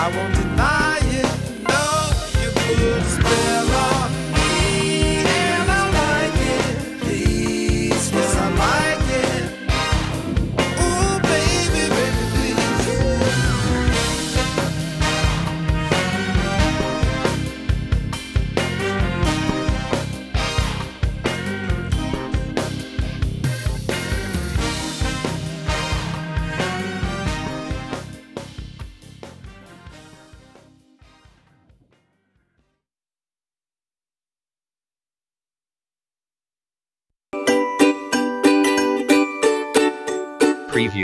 I won't deny it. No, you put a spell on me, and I like it. Please, yes, I like it. Ooh, baby, baby, please. Preview.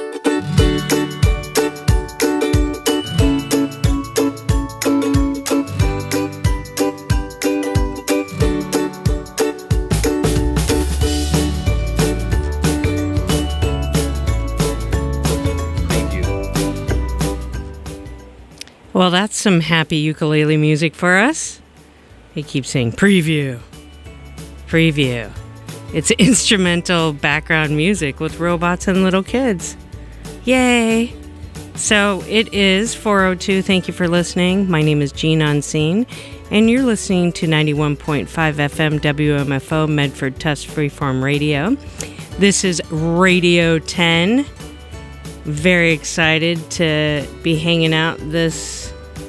Well, that's some happy ukulele music for us. He keeps saying preview, preview. It's instrumental background music with robots and little kids. Yay! So it is 4:02. Thank you for listening. My name is Jean Unseen, and you're listening to 91.5 FM WMFO Medford Test Freeform Radio. This is Radio 10. Very excited to be hanging out this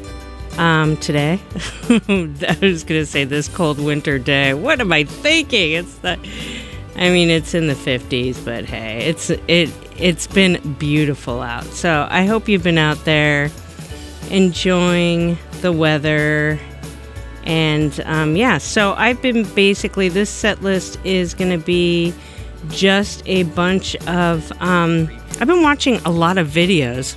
today. I was gonna say this cold winter day. What am I thinking? It's in the 50s, but hey, it's been beautiful out. So I hope you've been out there enjoying the weather. And so I've been basically, this set list is gonna be just a bunch of I've been watching a lot of videos.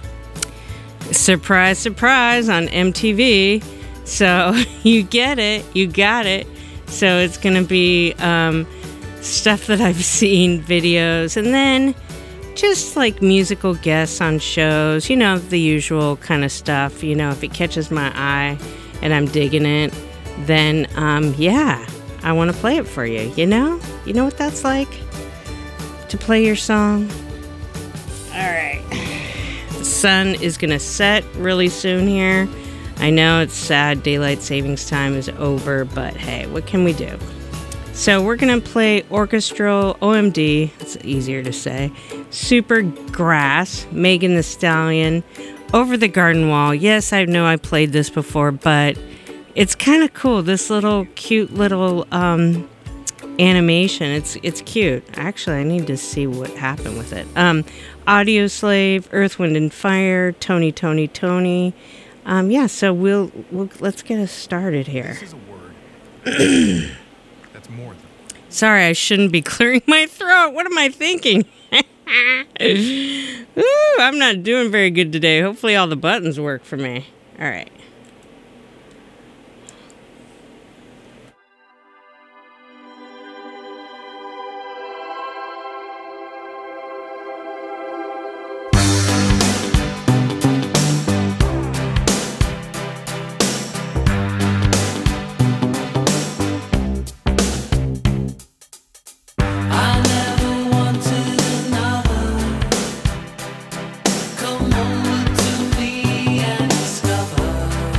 Surprise, surprise on MTV. So you get it, you got it. So it's going to be stuff that I've seen, videos, and then just like musical guests on shows, you know, the usual kind of stuff. You know, if it catches my eye and I'm digging it, then I want to play it for you, you know? You know what that's like? To play your song? All right. The sun is going to set really soon here. I know it's sad. Daylight savings time is over, but hey, what can we do? So we're going to play orchestral OMD. It's easier to say. Supergrass, Megan Thee Stallion, Over the Garden Wall. Yes, I know I played this before, but it's kind of cool. This little cute little animation. It's cute. Actually, I need to see what happened with it. Audio Slave, Earth, Wind and Fire, Tony. So we'll let's get us started here. This is a word. That's more than. Sorry, I shouldn't be clearing my throat. What am I thinking? Ooh, I'm not doing very good today. Hopefully all the buttons work for me. All right. Come over to me and discover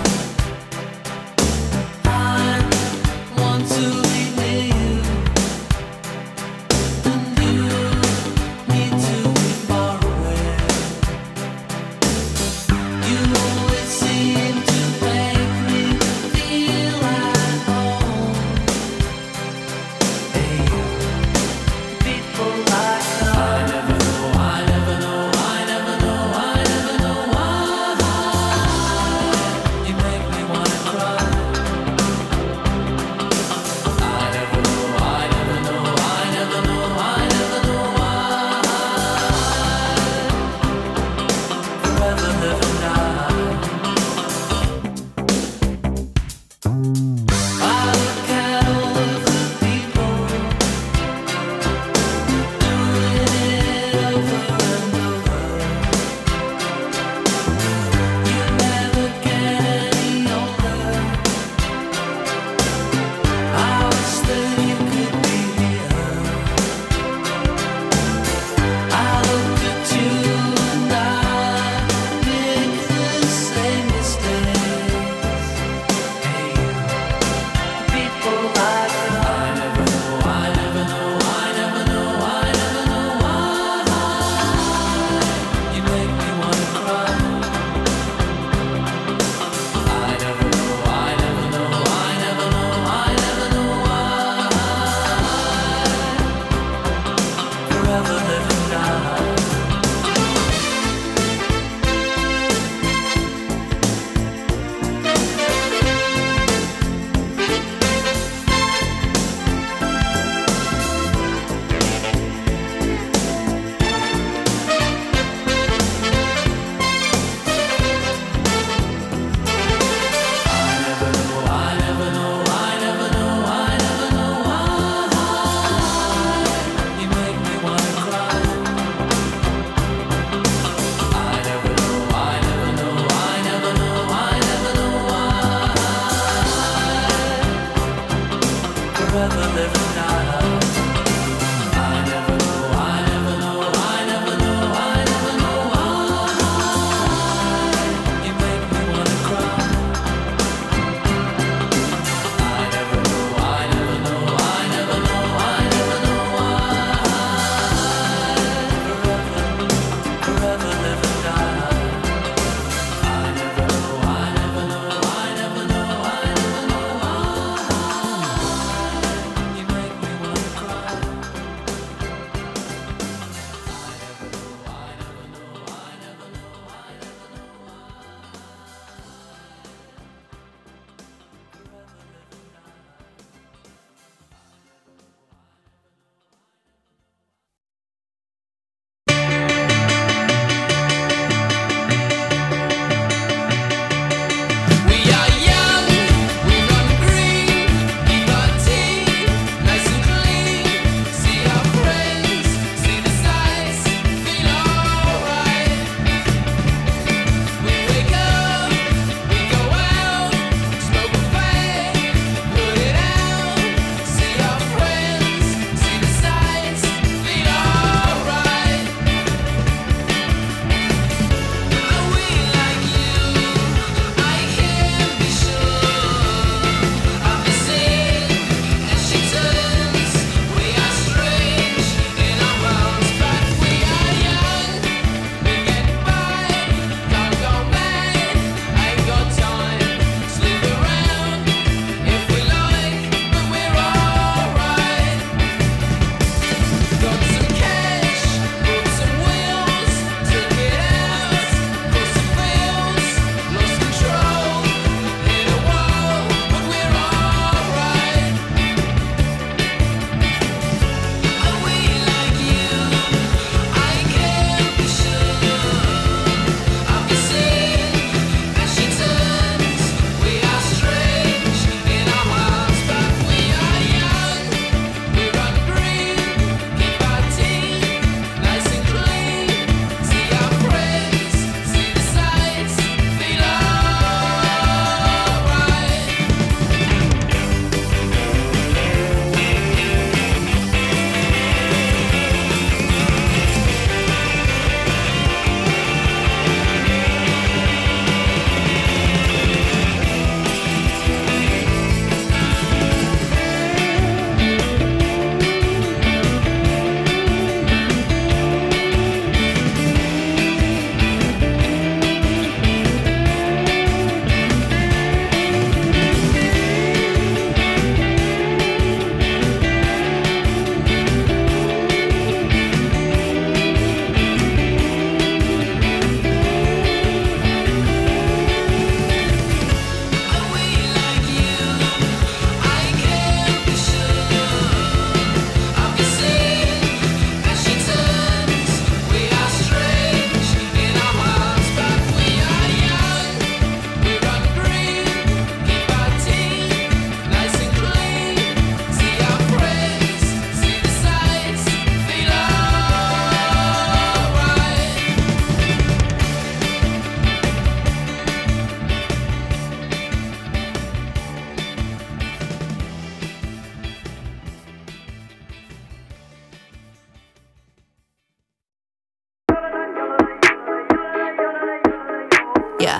Yeah.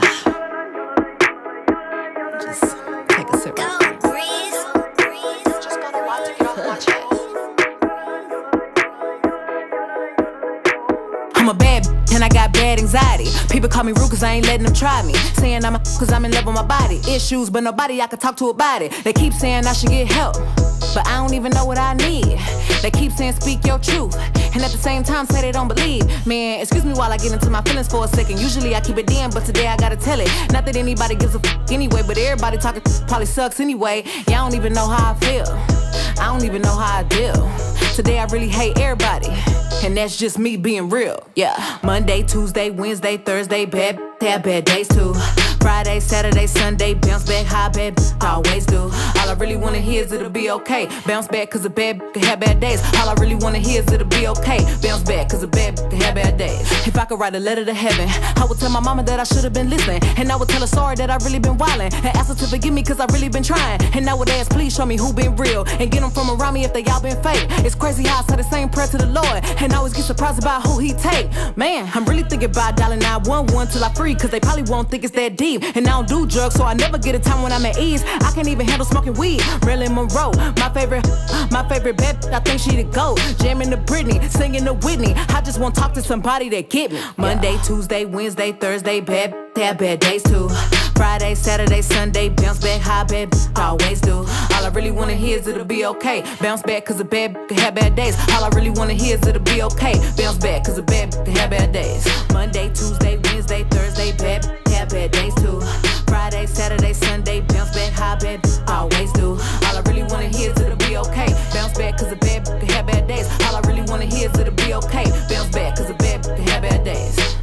Just take a sip. Just gotta watch to get off my chest. I'm a bad bitch and I got bad anxiety. People call me rude cause I ain't letting them try me. Saying I'm a cause I'm in love with my body. Issues but nobody I can talk to about it. They keep saying I should get help, but I don't even know what I need. They keep saying speak your truth, and at the same time say they don't believe. Man, excuse me while I get into my feelings for a second. Usually I keep it in, but today I gotta tell it. Not that anybody gives a f anyway, but everybody talking probably sucks anyway. Yeah, I don't even know how I feel. I don't even know how I deal. Today I really hate everybody, and that's just me being real. Yeah. Monday, Tuesday, Wednesday, Thursday, bad have bad days too. Friday, Saturday, Sunday, bounce back, high bad, I always do. All I really wanna hear is it'll be okay. Bounce back cause a bad can have bad days. All I really wanna hear is it'll be okay. Bounce back cause a bad can have bad days. If I could write a letter to heaven, I would tell my mama that I should've been listening. And I would tell her sorry that I really been wildin'. And ask her to forgive me cause I really been trying. And I would ask please show me who been real. And get them from around me if they all been fake. It's crazy how I say the same prayer to the Lord. And I always get surprised about who he take. Man, I'm really thinking about dialing 911 till I free. Cause they probably won't think it's that deep. And I don't do drugs, so I never get a time when I'm at ease. I can't even handle smoking weed. Marilyn Monroe, my favorite bad, I think she the GOAT. Jamming to Britney, singing to Whitney. I just want to talk to somebody that get me. Monday, Tuesday, Wednesday, Thursday, bad, have bad days too. Friday, Saturday, Sunday, bounce back, high bad, I always do. All I really wanna hear is it'll be okay. Bounce back cause a bad can have bad days. All I really wanna hear is it'll be okay. Bounce back cause a bad can have bad days. Monday, Tuesday, Wednesday, Thursday, bad, have bad days too. Friday, Saturday, Sunday, bounce back, high bad, I always do. All I really wanna hear is it'll be okay. Bounce back cause a bad can have bad days. All I really wanna hear is it'll be okay. Bounce back cause a bad can have bad days.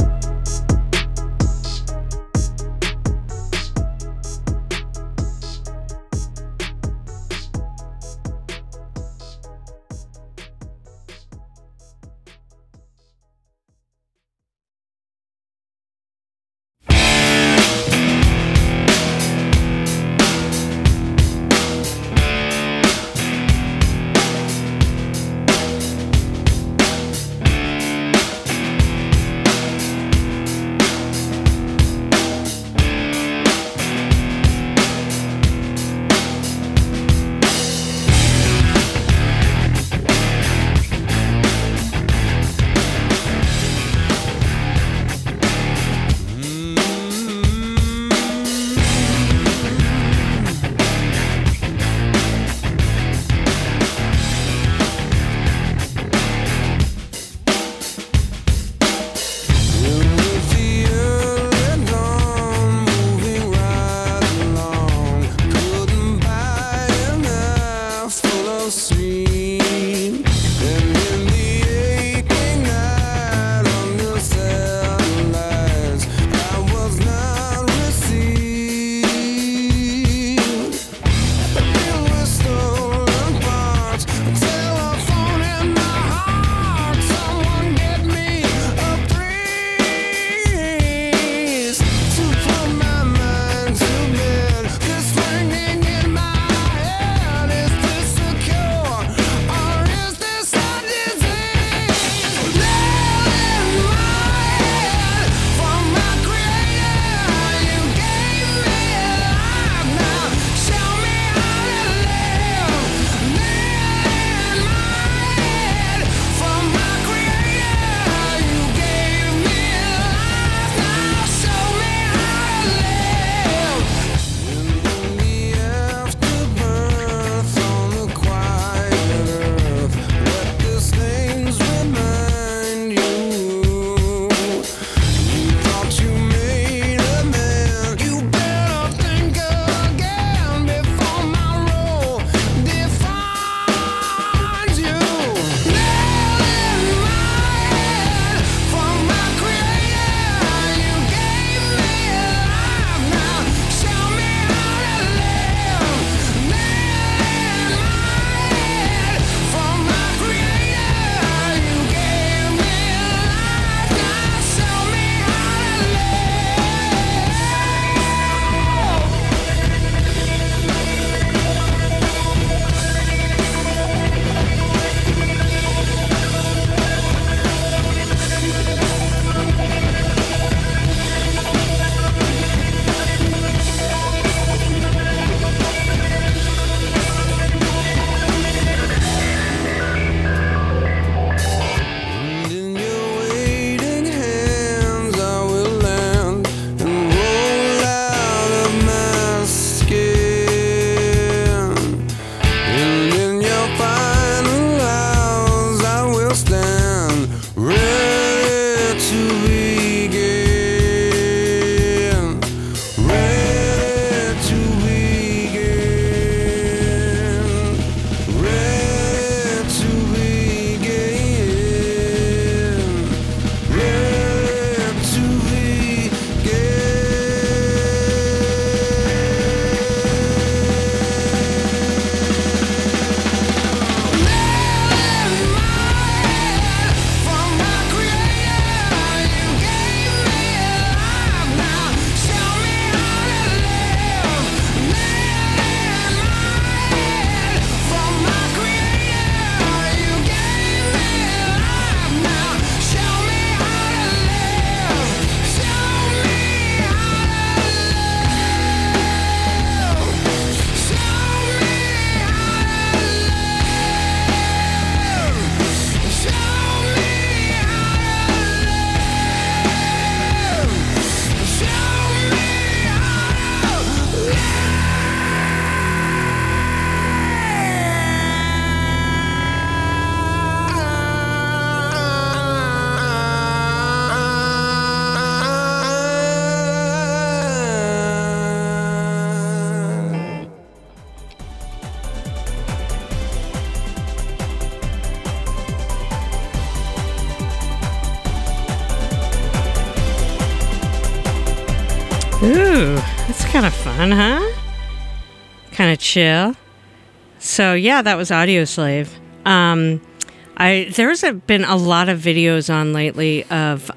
Ooh, that's kind of fun, huh? Kind of chill. So yeah, that was Audioslave. There's been a lot of videos on lately of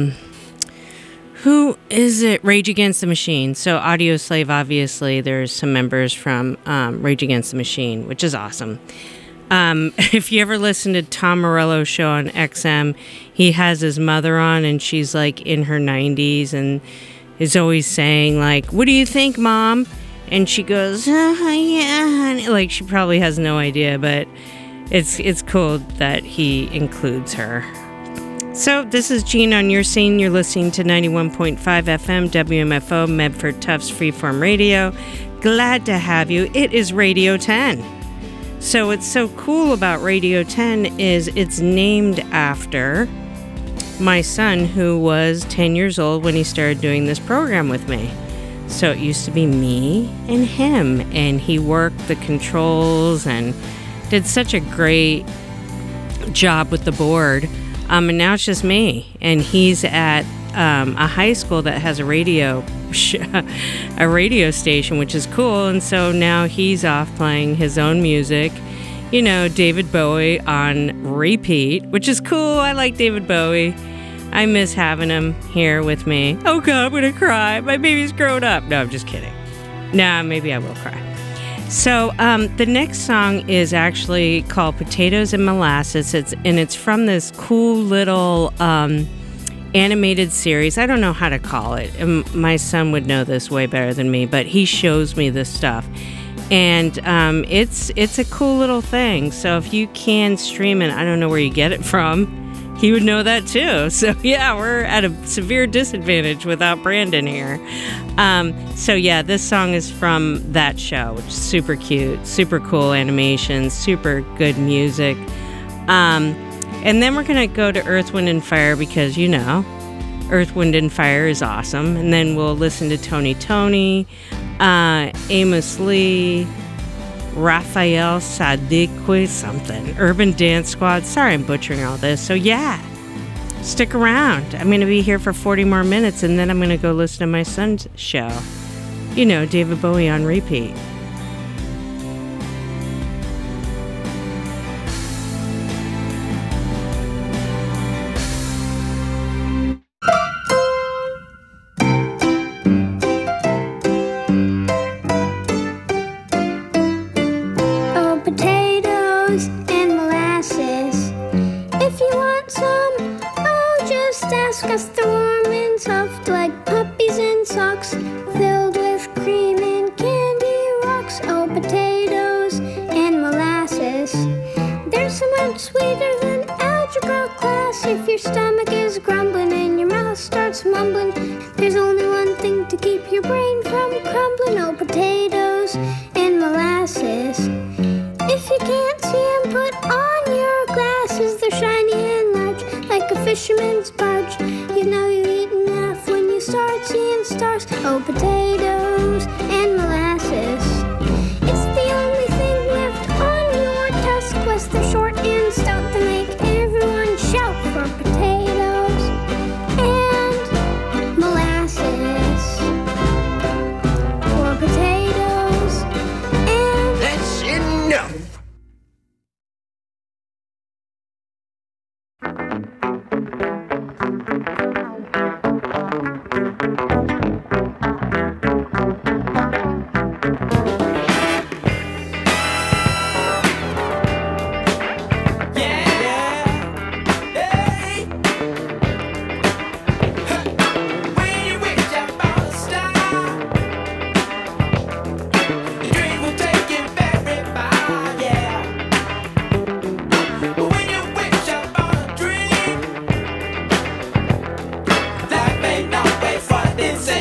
who is it? Rage Against the Machine. So Audioslave, obviously, there's some members from Rage Against the Machine, which is awesome. If you ever listen to Tom Morello's show on XM, he has his mother on, and she's like in her 90s and is always saying like, "What do you think, Mom?" And she goes, "Yeah," like she probably has no idea, but it's cool that he includes her. So this is Gene on Your Scene. You're listening to 91.5 FM WMFO Medford Tufts Freeform Radio. Glad to have you. It is Radio 10. So what's so cool about Radio 10 is it's named after my son, who was 10 years old when he started doing this program with me. So it used to be me and him, and he worked the controls and did such a great job with the board. And now it's just me, and he's at a high school that has a radio station, which is cool. And so now he's off playing his own music, you know, David Bowie on repeat, which is cool. I like David Bowie. I miss having him here with me. Oh God, I'm gonna cry. My baby's grown up. No, I'm just kidding. Nah, maybe I will cry. So the next song is actually called Potatoes and Molasses. It's from this cool little animated series. I don't know how to call it. My son would know this way better than me, but he shows me this stuff. And it's a cool little thing. So if you can stream it, I don't know where you get it from. He would know that too. So yeah, we're at a severe disadvantage without Brandon here. So yeah, this song is from that show, which is super cute, super cool animation, super good music. And then we're gonna go to Earth, Wind and Fire because, you know, Earth, Wind and Fire is awesome. And then we'll listen to Tony, Amos Lee, Raphael Sadiq something, Urban Dance Squad. Sorry I'm butchering all this. So yeah, stick around. I'm going to be here for 40 more minutes, and then I'm going to go listen to my son's show. You know, David Bowie on repeat. This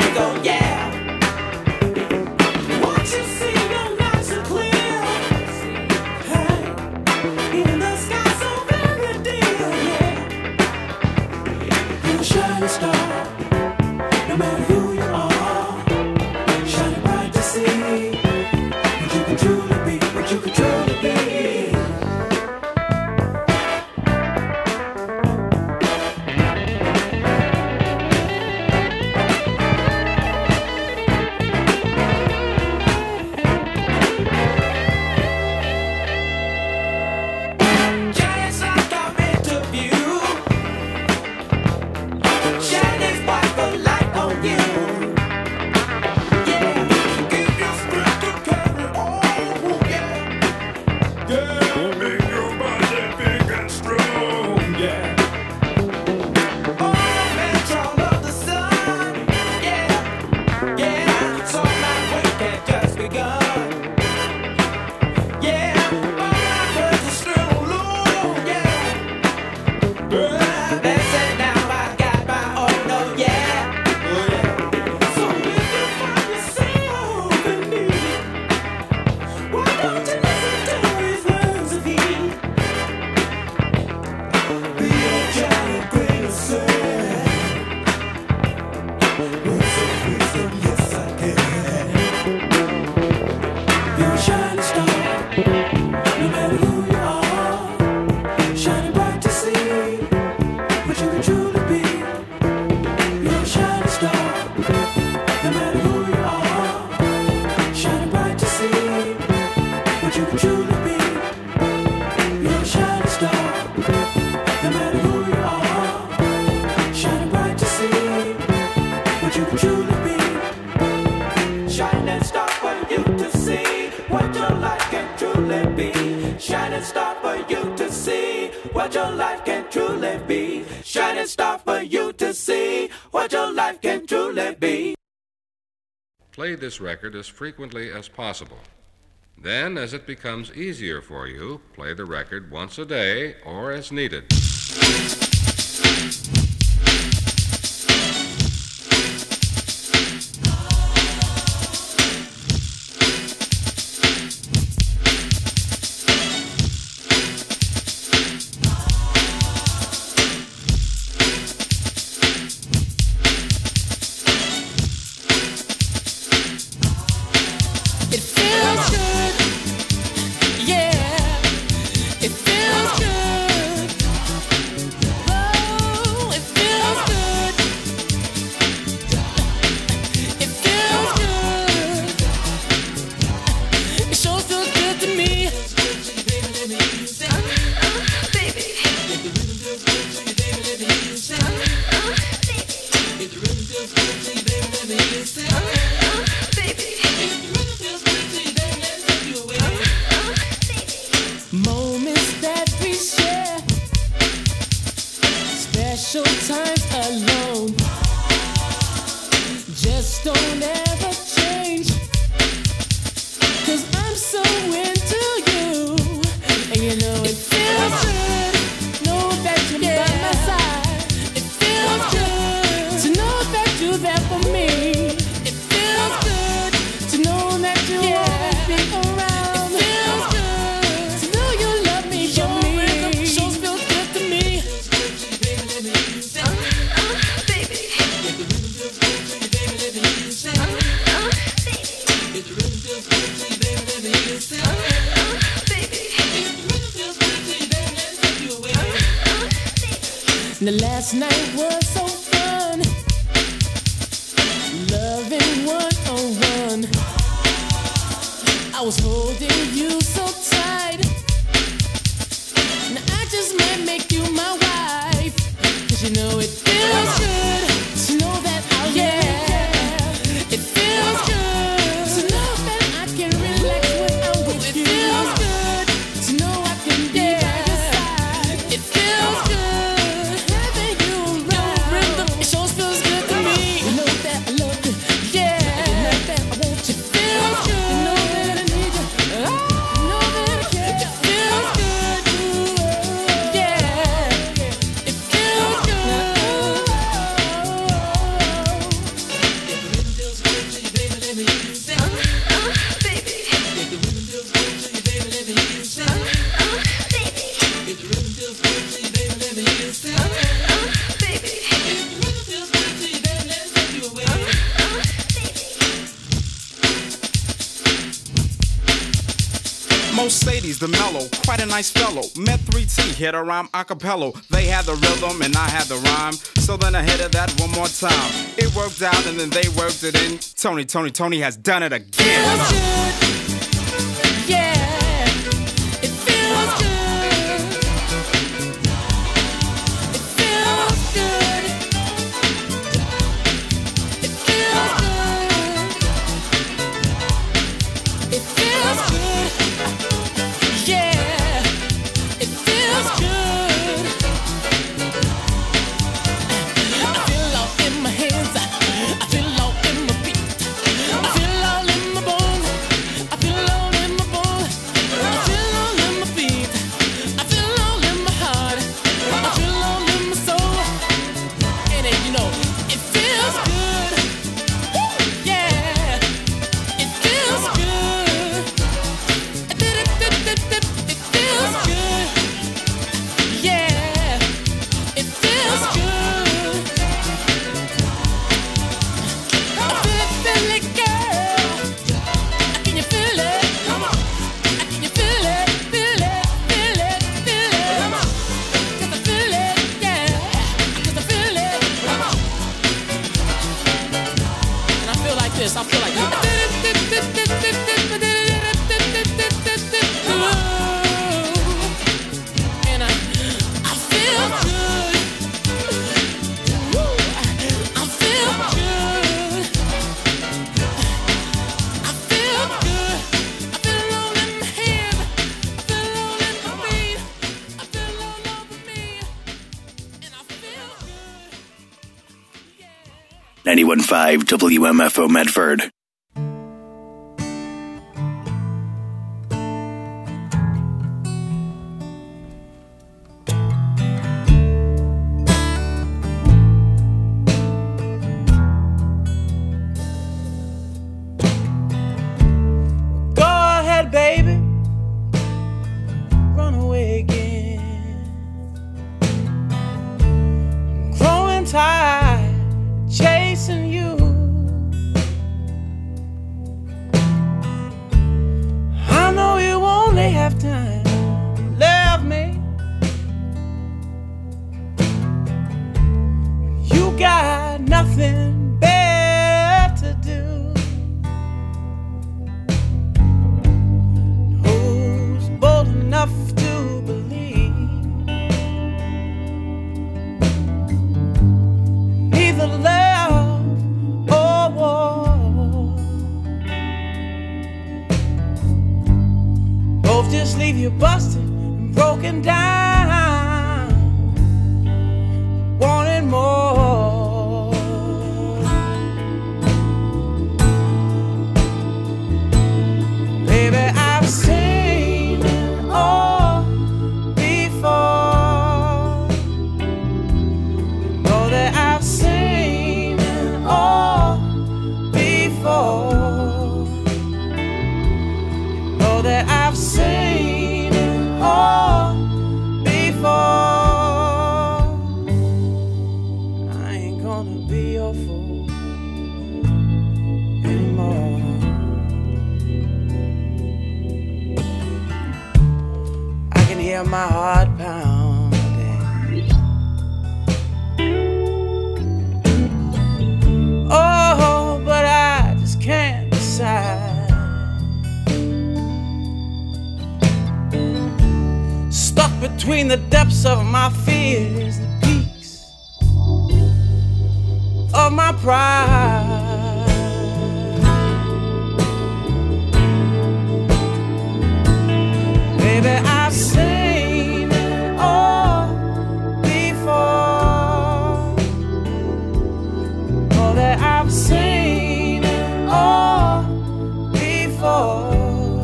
Play this record as frequently as possible. Then, as it becomes easier for you, play the record once a day or as needed. The last night was so fun, loving one-on-one. I was holding you so tight. Now I just might make you my wife, 'cause you know it feels good to know that I'll It feels good to know that I can relax when I'm with you. It feels good to know I can be by your side. It feels good having you around. Rhythm, it sure feels good to me. You know that I love you, you know that I want you. It feels good, you know that I need you. You know that I care. It feels good, it feels good. Mercedes, the mellow, quite a nice fellow. Met 3T, hit a rhyme a cappella. They had the rhythm and I had the rhyme. So then I hit it that one more time. It worked out and then they worked it in. Tony has done it again. Feels good, yeah. It feels good. It feels good. It feels good. It feels good. Yeah. It feels good. I feel all in my hands. I feel all in my feet. I feel all in my bones. I feel all in my bones. this. I feel like. And I feel good. I feel good. I feel good. I feel all in my head. I feel all in my feet. I feel all over me. And I feel good. 91.5 WMFO Medford. Go ahead, baby. Run away again. I'm growing tired chasing you. I know you only have time to love me. You got nothing better to do. Who's bold enough to believe neither love or war both just leave you busted and broken down, wanting more. Baby, I've seen it all before. Know that I've seen it all before. Know that I've seen it all before. I ain't gonna be your fool anymore. I can hear my heart pounding. Oh, but I just can't decide. Stuck between the depths of my fears and the peaks of my pride. Baby, I've seen it all before. Know that I've seen it all before.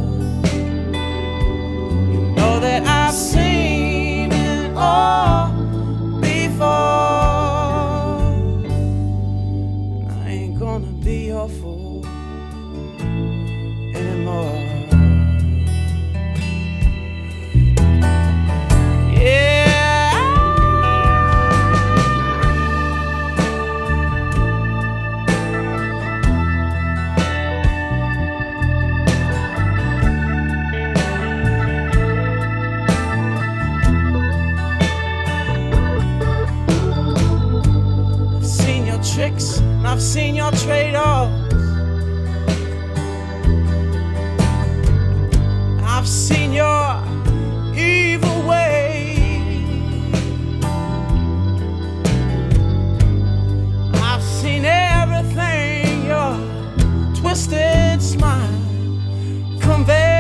Know that I've seen it all before. I ain't gonna be your fool anymore. I've seen your tricks and I've seen your trade-offs. I've seen your evil ways. I've seen everything your twisted smile conveys.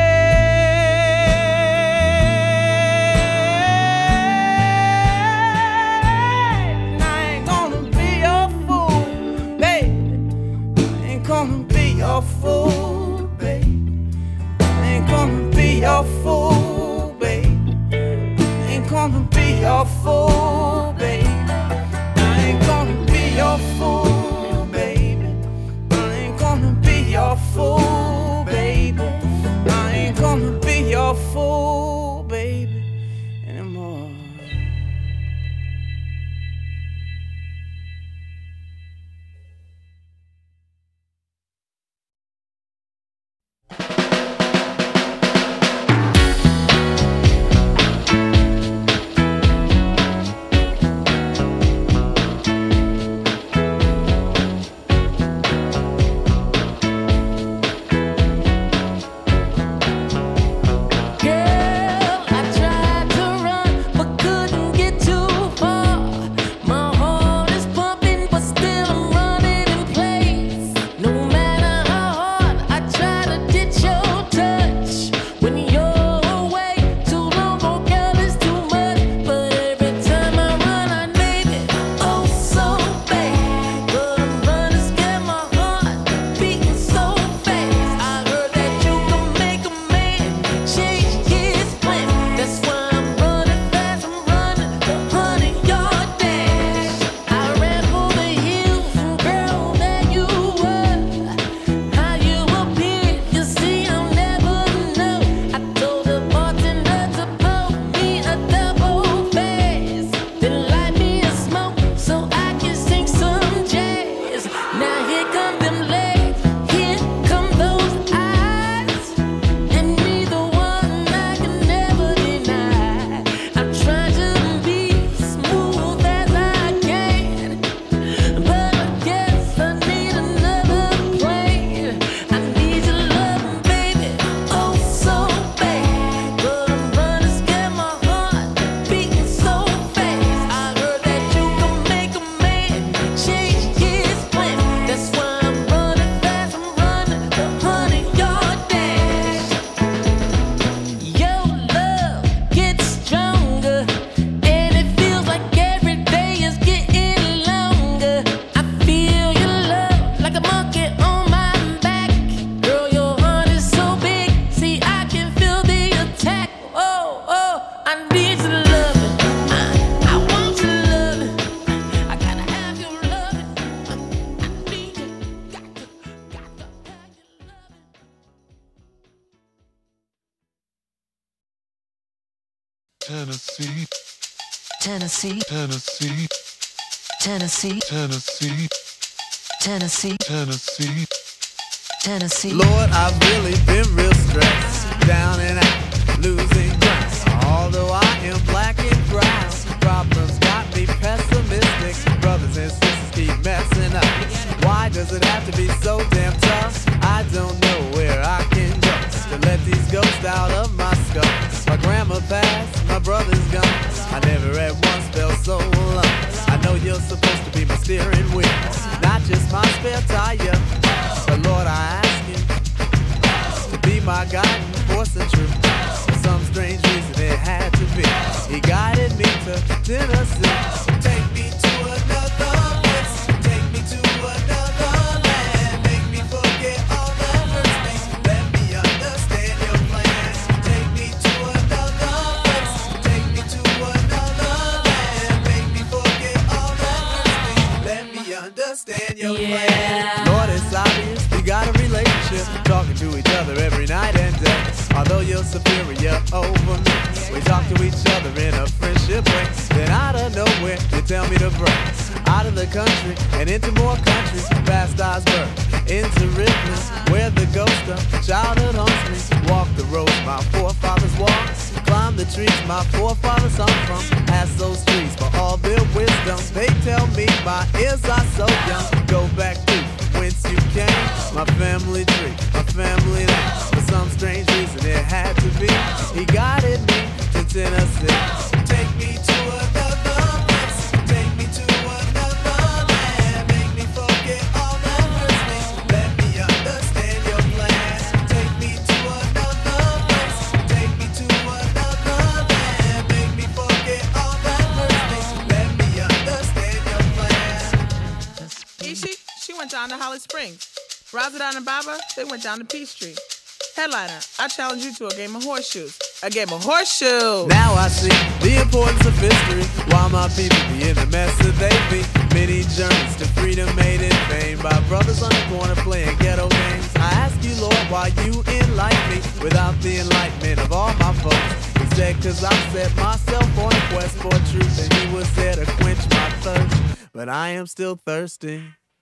And I ain't gonna be your fool, baby. I ain't gonna be your fool, baby. I ain't gonna be your fool, baby. I ain't gonna be your fool, baby. I ain't gonna be your fool, baby. I ain't gonna be your fool, baby. I ain't gonna be your fool, baby, anymore. Tennessee, Tennessee, Tennessee, Tennessee, Tennessee, Tennessee, Tennessee, Tennessee. Lord, I've really been real stressed, down and out, losing ground. Although I am black and brown, problems got me pessimistic. Brothers and sisters keep messing up. Why does it have to be so damn tough? I don't know where I can go to let these ghosts out of my skull. My grandma passed, my brother's gone. I never at once felt so alone. I know you're supposed to be my steering wheel, not just my spare tire. But Lord, I ask you to be my guiding force and truth. For some strange reason it had to be. He guided me to Tennessee. Take me to another place. Take me to another land. Make me forget all that hurts me. Let me understand your plan. Take me to another place. Take me to another land. Make me forget all that hurts me. Let me understand your plan. Lord, it's obvious we got a relationship, talking to each other every night and day. Although you're superior over me, we talk to each other in a friendship way. Then out of nowhere, you tell me to break out of the country and into more countries, past Osborne, into Ripley, where the ghost of childhood haunts me. Walk the roads my forefathers walked, climb the trees my forefathers hung from. Ask those trees for all their wisdom. They tell me my ears are so young. Go back to whence you came, my family tree, my family name. For some strange reason it had to be. He guided me to Tennessee. Take me to another place. Take me to another land. Make me forget all that hurts me. Let me understand your plan. Take me to another place. Take me to another land. Make me forget all that hurts me. Let me understand your plan. Ishi, she went down to Holly Springs. Razadon and Baba, they went down to Peachtree. Headliner, I challenge you to a game of horseshoes. A game of horseshoes! Now I see the importance of history. Why my people be in the mess that they be. Many journeys to freedom made in vain by brothers on the corner playing ghetto games. I ask you, Lord, why you enlighten me without the enlightenment of all my folks. He said, cause I set myself on a quest for truth, and he was there to quench my thirst. But I am still thirsty.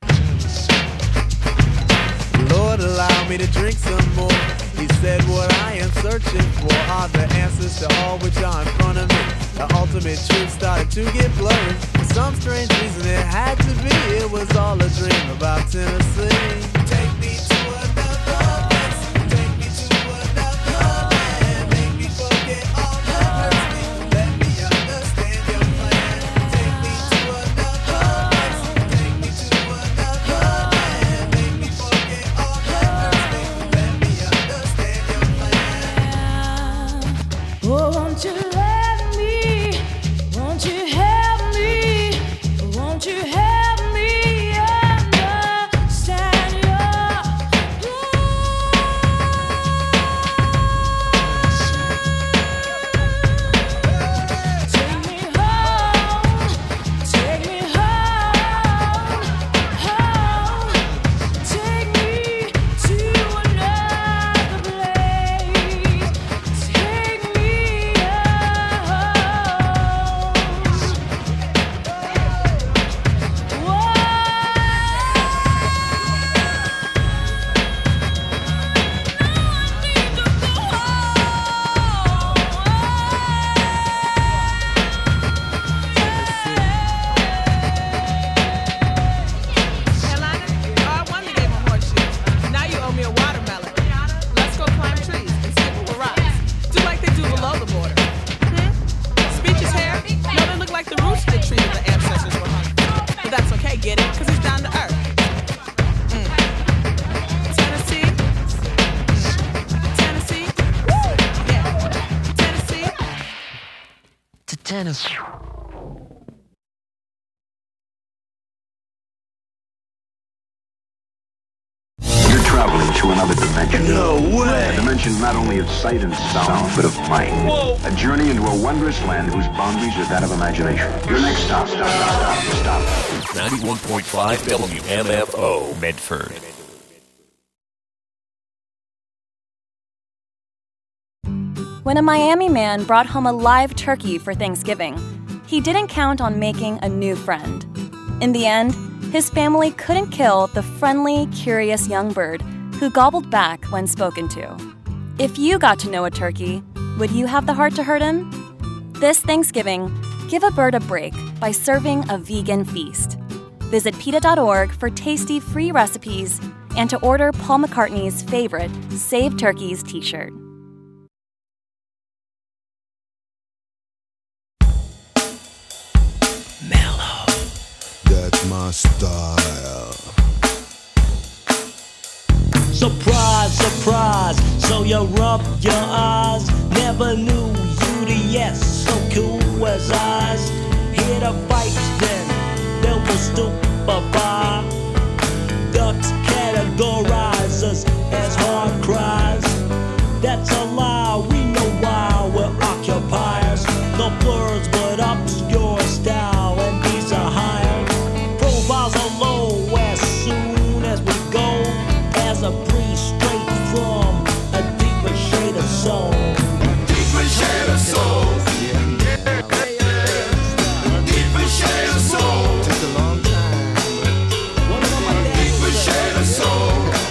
Lord, allow me to drink some more. He said what I am searching for are the answers to all which are in front of me. The ultimate truth started to get blurry. For some strange reason it had to be. It was all a dream about Tennessee. Take me to another place. Take me to another land. Make me forget all that hurts me. Let me understand your plan. Take me to another place. Take me to another land. Make me forget all that hurts me. Let me understand your plan. Oh, won't you let me? Won't you help me? Won't you help me understand your Take me home, take me home, home. Take me to another place. Take me Headliner, I won the game of horseshoes. Now you owe me a watermelon. Let's go climb trees and skip over rocks. Do like they do below the border. Speeches hair? No, they look like the roots of the tree that the ancestors were hung. But that's okay, get it? Cause it's down to earth. Tennessee? Tennessee? Woo! Yeah. Tennessee? To Tennessee. You're traveling to another dimension. No way! A dimension not only of sight and sound, but of mind. Whoa. A journey into a wondrous land whose boundaries are that of imagination. Your next stop. 91.5 WMFO, Medford. when a Miami man brought home a live turkey for Thanksgiving, he didn't count on making a new friend. In the end, his family couldn't kill the friendly, curious young bird who gobbled back when spoken to. If you got to know a turkey, would you have the heart to hurt him? This Thanksgiving, give a bird a break by serving a vegan feast. Visit PETA.org for tasty free recipes and to order Paul McCartney's favorite Save Turkeys t-shirt. That's my style. Surprise, surprise, so you rub your eyes. Never knew you the yes, so cool as eyes. Hear the pipes then, they will stupefy. Ducks categorize us as hard cries. That's a lie, we know why we're occupiers. No blurs but obscure style, and these are higher. Profiles are low as soon as we go. As a priest straight from a deeper shade of soul. Deeper shade of soul. Deeper shade of soul. Took a long time. Deeper shade of soul.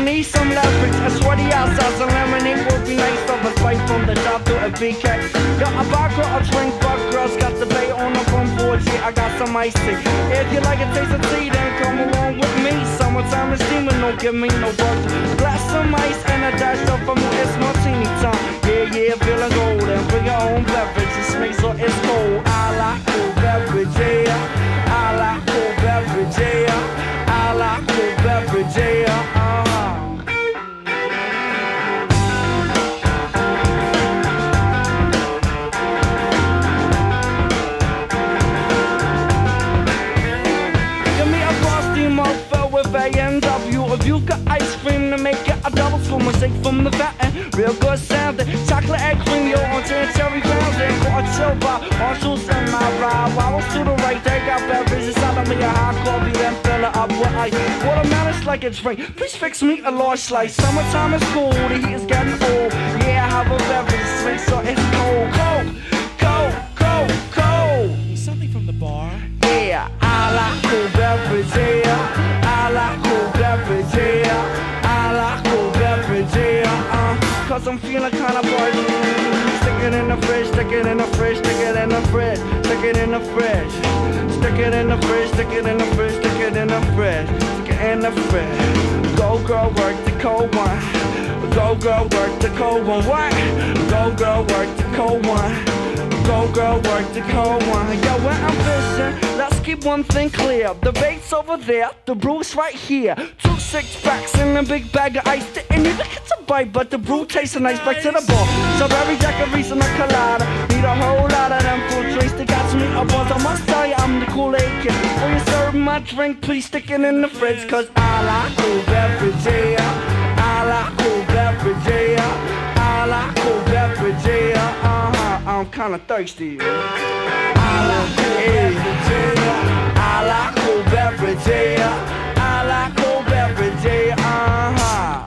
need some leverage. A sweaty outside, some lemonade would be nice. Of a fight from the top to a BK. Yo, a vodka, a drink, but girls got the bay on the front porch. Yeah, I got some iced tea. If you like a taste of tea, then come along with me. Summertime is steaming, don't give me no bugs. Glass some ice and a dash of a it's martini time. Yeah, feeling golden. Bring your own beverage. It's me, so it's cold. I like cold beverage, yeah. I like cold beverage, yeah. I like cold beverage, yeah. A if you got ice cream to make it a double spoon, mistake from the fountain. Real good sounding. Chocolate egg cream, yo, on cherry fountain. Got a chill bar, on shoes in my ride. Wobbles to the right, they got beverages inside of me. A hot coffee, then fill it up with ice. Watermelon's like it's rain. Please fix me a large slice. Summertime is cool, the heat is getting old. Yeah, I have a beverage, sweet, so it's cold. Cold, cold, cold, cold. Something from the bar. Yeah, I like cold beverage, yeah. I like cold beverage, yeah. I like cold beverage, yeah. Cause I'm feeling kinda buzzing. Stick it in the fridge, stick it in the fridge, stick it in the fridge, stick it in the fridge. Stick it in the fridge, stick it in the fridge, stick it in the fridge, stick it in the fridge. Go girl, work the cold one. Go girl, work the cold one. What? Go girl, work the cold one. Go girl, work the cold one. Yo, when I'm fishing, let's keep one thing clear. The bait's over there, the brew's right here. 2 6-packs and a big bag of ice. Didn't even get a bite, but the brew tastes nice. Back to the bar. Strawberry daiquiris and a colada. Need a whole lot of them fruit drinks to catch me up on. I must tell you, I'm the Kool-Aid kid. When you serve my drink, please stick it in the fridge. Cause I like cold beverage, yeah. I like cold beverage, yeah. I like cold beverage, yeah. I'm kinda thirsty. I like cold beverage, yeah. I like cold beverage, yeah. I like cold beverage, yeah.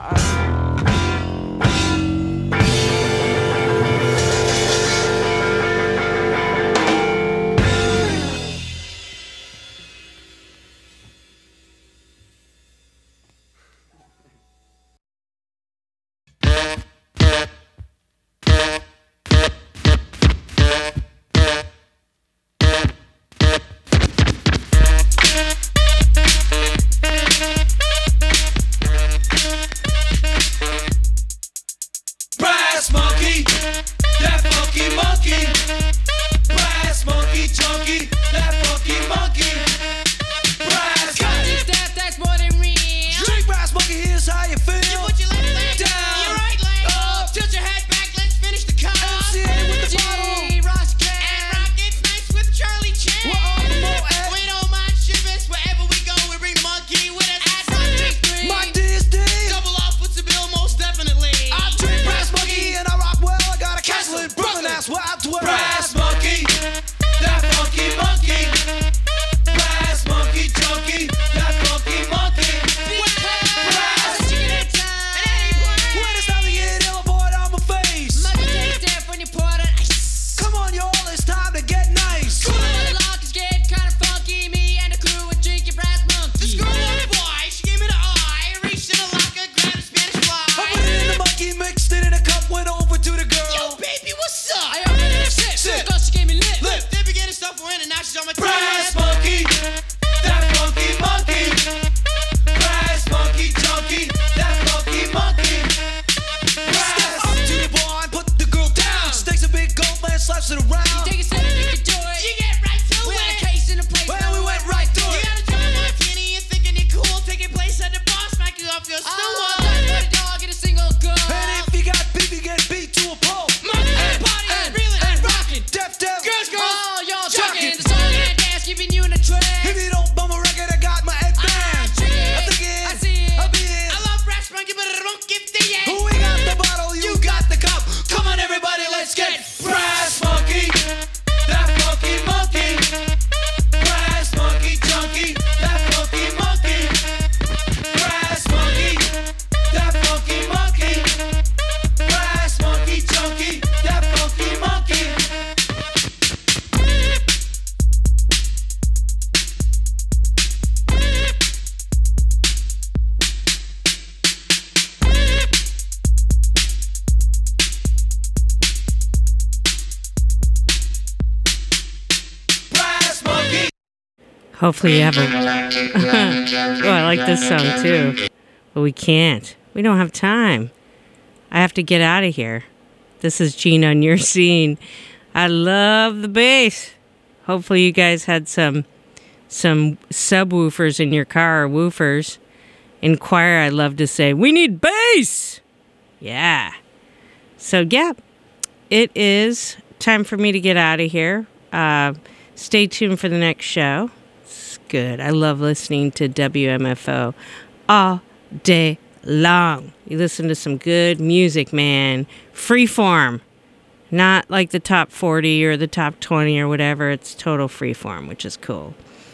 Hopefully you have a... Oh, I like this song too. But we can't. We don't have time. I have to get out of here. This is Gina on your scene. I love the bass. Hopefully you guys had some subwoofers in your car, or woofers. In choir, I love to say, we need bass! Yeah. So, yeah, it is time for me to get out of here. Stay tuned for the next show. It's good. I love listening to WMFO all day long. You listen to some good music, man. Freeform. Not like the top 40 or the top 20 or whatever. It's total freeform, which is cool.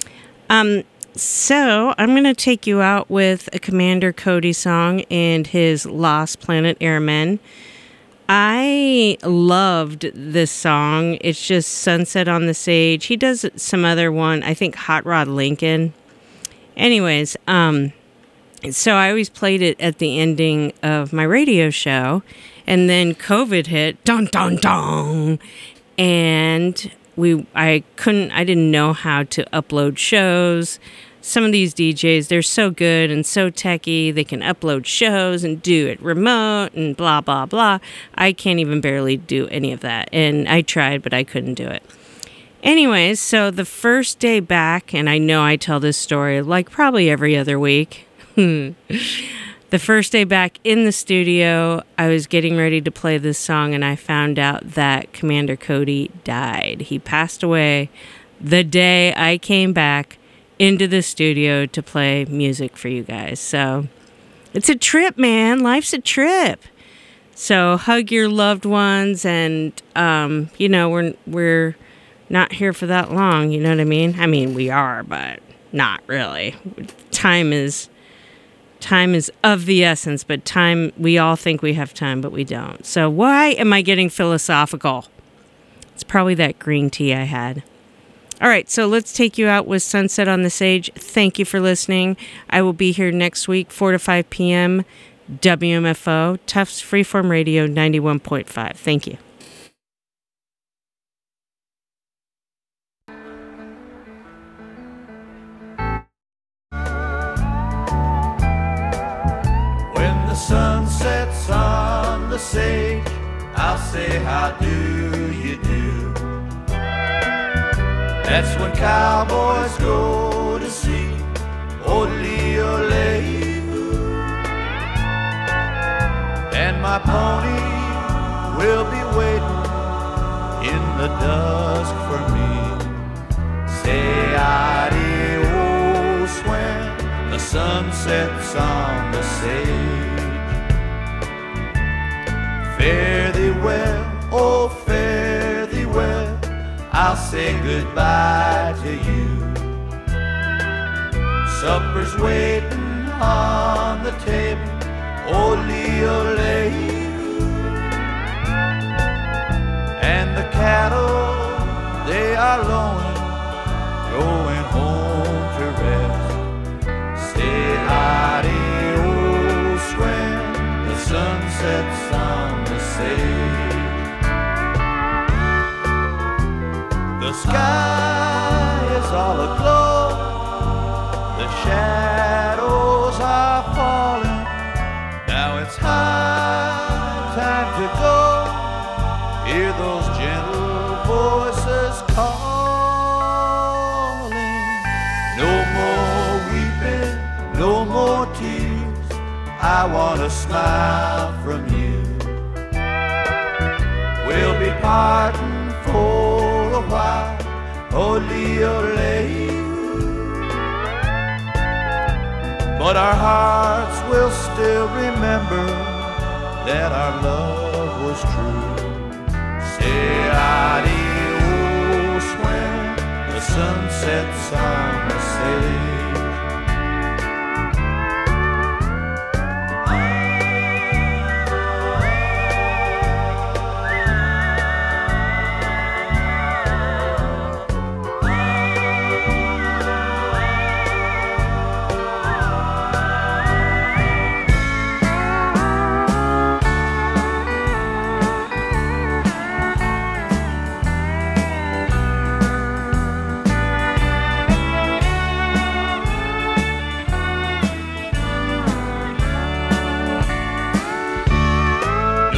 So I'm going to take you out with a Commander Cody song and his Lost Planet Airmen. I loved this song. It's just Sunset on the Sage. He does some other one, I think Hot Rod Lincoln. Anyways, so I always played it at the ending of my radio show, and then COVID hit, dun dun dun, and I didn't know how to upload shows. Some of these DJs, they're so good and so techie, they can upload shows and do it remote and blah, blah, blah. I can't even barely do any of that. And I tried, but I couldn't do it. Anyways, so the first day back, and I know I tell this story like probably every other week. The first day back in the studio, I was getting ready to play this song, and I found out that Commander Cody died. He passed away the day I came back into the studio to play music for you guys. So it's a trip, man. Life's a trip. So hug your loved ones, and we're not here for that long, you know what I mean? I mean, we are, but not really. Time is of the essence, but time, we all think we have time, but we don't. So why am I getting philosophical? It's probably that green tea I had. All right, so let's take you out with Sunset on the Sage. Thank you for listening. I will be here next week, 4 to 5 p.m., WMFO, Tufts Freeform Radio 91.5. Thank you. When the sun sets on the sage, I'll say, how do you do? That's when cowboys go to see Ole-ole. And my pony will be waiting in the dusk for me. Say adios when the sun sets on the sage. Fare thee well, oh fare thee well, I'll say goodbye to you. Supper's waiting on the table, ole-ole. And the cattle, they are lowing, going home to rest. Say adios when the sun sets on the sage. The sky is all aglow, the shadows are falling. Now it's high time to go, hear those gentle voices calling. No more weeping, no more tears, I want a smile from you. We'll be parting for a while, ole-ole. But our hearts will still remember that our love was true. Say adios when the sun sets on the sage.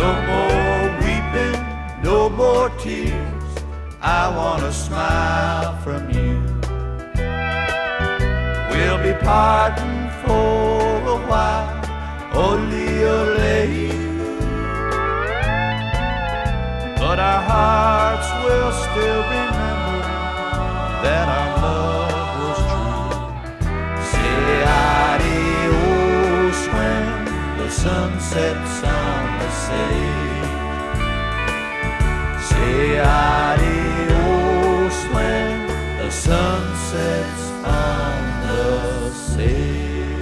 No more weeping, no more tears. I want a smile from you. We'll be parting for a while, only a late. But our hearts will still remember that our love was true. Say adios when the sun sets on the sea. Say adios when the sun sets on the sea.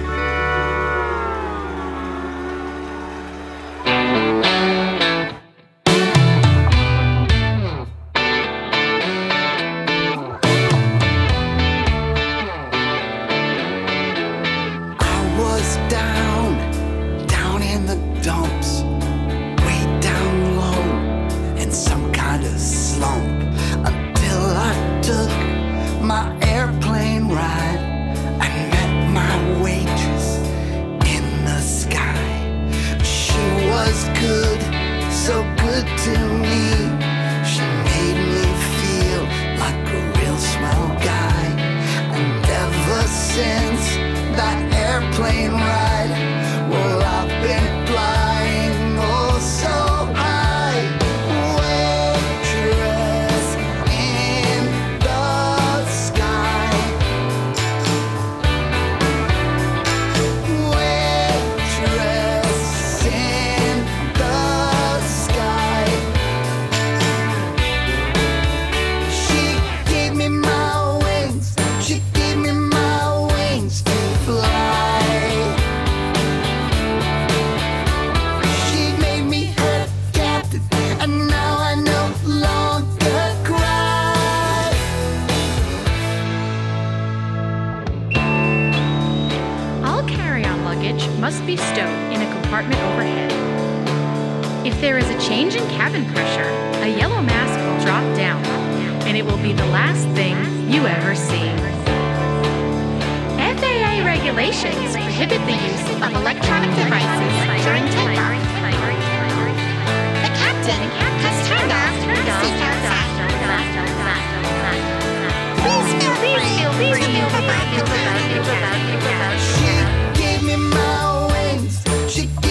must be stowed in a compartment overhead. If there is a change in cabin pressure, a yellow mask will drop down, and it will be the last thing you ever see. FAA regulations prohibit the use of electronic devices